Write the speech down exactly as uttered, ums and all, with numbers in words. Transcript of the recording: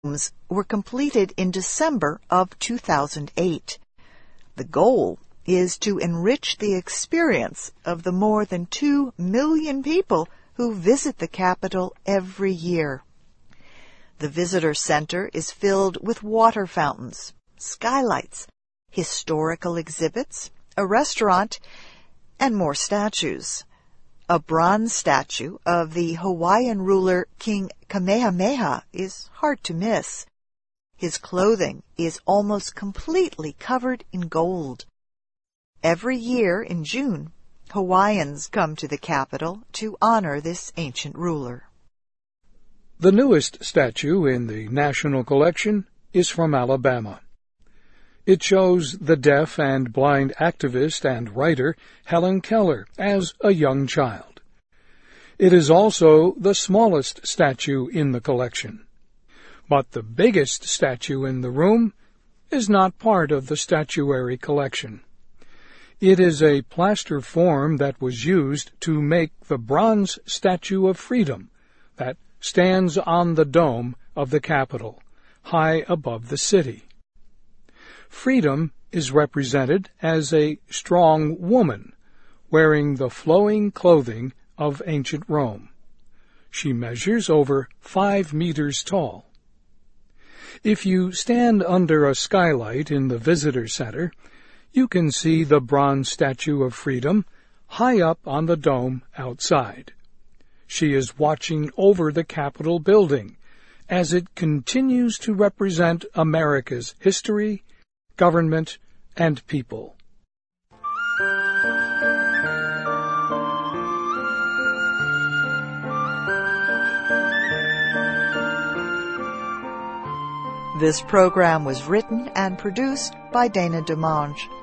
rooms were completed in December of two thousand eight. The goal is to enrich the experience of the more than two million people who visit the Capitol every year. The visitor center is filled with water fountains, skylights, historical exhibits, a restaurant, and more statues. A bronze statue of the Hawaiian ruler King Kamehameha is hard to miss. His clothing is almost completely covered in gold. Every year in June, Hawaiians come to the Capitol to honor this ancient ruler. The newest statue in the National Collection is from Alabama. It shows the deaf and blind activist and writer Helen Keller as a young child. It is also the smallest statue in the collection. But the biggest statue in the room is not part of the statuary collection. It is a plaster form that was used to make the bronze Statue of Freedom that stands on the dome of the Capitol, high above the city. Freedom is represented as a strong woman, wearing the flowing clothing of ancient Rome. She measures over five meters tall. If you stand under a skylight in the visitor center, you can see the bronze Statue of Freedom high up on the dome outside. She is watching over the Capitol building as it continues to represent America's history, government, and people. This program was written and produced by Dana DeMange.